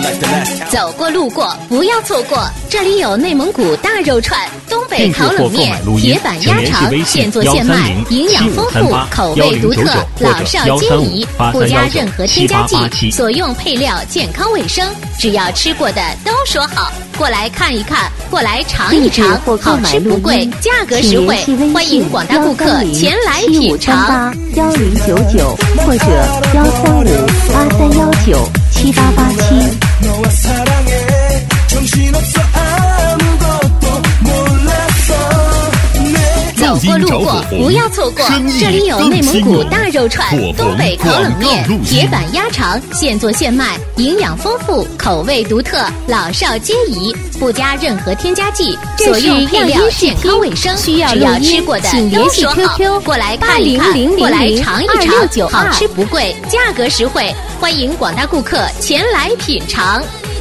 走过路过不要错过，这里有内蒙古大肉串、东北烤冷面、铁板鸭肠，现做现卖，营养丰富，口味独特，老少皆宜，不加任何添加剂，所用配料健康卫生，只要吃过的都说好。过来看一看，过来尝一尝，好吃不贵，价格实惠，欢迎广大顾客前来品尝。 1099或者13583197887。 走过路过不要错过，这里有内蒙古大肉串、东北烤冷面、铁板鸭肠，现做现卖，营养丰富，口味独特，老少皆宜，不加任何添加剂，所用配料健康卫生，只要吃过的都说好。过来看一看，过来尝一尝，好吃不贵，价格实惠，欢迎广大顾客前来品尝。